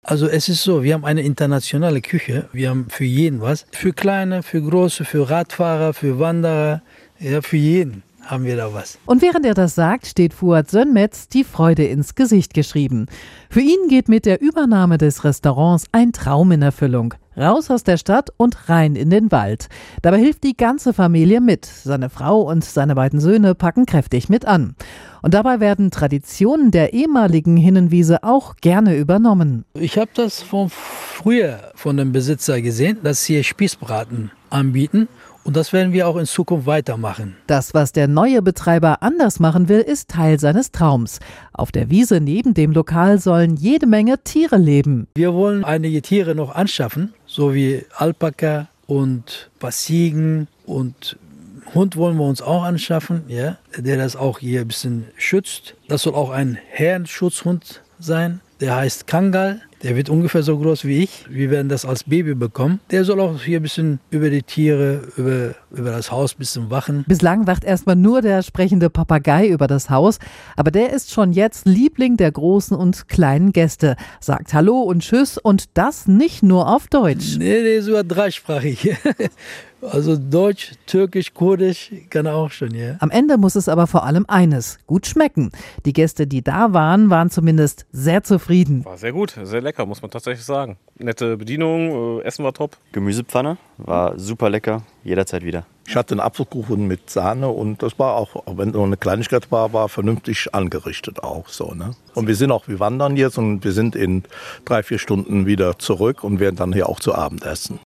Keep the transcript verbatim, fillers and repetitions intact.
Also es ist so, wir haben eine internationale Küche. Wir haben für jeden was. Für Kleine, für Große, für Radfahrer, für Wanderer, ja, für jeden haben wir da was. Und während er das sagt, steht Fuad Sönmez die Freude ins Gesicht geschrieben. Für ihn geht mit der Übernahme des Restaurants ein Traum in Erfüllung. Raus aus der Stadt und rein in den Wald. Dabei hilft die ganze Familie mit. Seine Frau und seine beiden Söhne packen kräftig mit an. Und dabei werden Traditionen der ehemaligen Hinnenwiese auch gerne übernommen. Ich habe das von früher von dem Besitzer gesehen, dass sie Spießbraten anbieten. Und das werden wir auch in Zukunft weitermachen. Das, was der neue Betreiber anders machen will, ist Teil seines Traums. Auf der Wiese neben dem Lokal sollen jede Menge Tiere leben. Wir wollen einige Tiere noch anschaffen, so wie Alpaka und ein paar Ziegen und Hund wollen wir uns auch anschaffen, ja, der das auch hier ein bisschen schützt. Das soll auch ein Herrenschutzhund sein, der heißt Kangal. Der wird ungefähr so groß wie ich. Wir werden das als Baby bekommen. Der soll auch hier ein bisschen über die Tiere, über, über das Haus ein bisschen wachen. Bislang wacht erstmal nur der sprechende Papagei über das Haus. Aber der ist schon jetzt Liebling der großen und kleinen Gäste. Sagt Hallo und Tschüss und das nicht nur auf Deutsch. Nee, nee, sogar dreisprachig. Also Deutsch, Türkisch, Kurdisch kann er auch schon, ja. Am Ende muss es aber vor allem eines, gut schmecken. Die Gäste, die da waren, waren zumindest sehr zufrieden. War sehr gut, sehr lecker, muss man tatsächlich sagen. Nette Bedienung, äh, Essen war top. Gemüsepfanne war super lecker, jederzeit wieder. Ich hatte einen Apfelkuchen mit Sahne und das war auch, auch wenn nur eine Kleinigkeit war, war vernünftig angerichtet auch so, ne? Und wir sind auch, wir wandern jetzt und wir sind in drei, vier Stunden wieder zurück und werden dann hier auch zu Abend essen.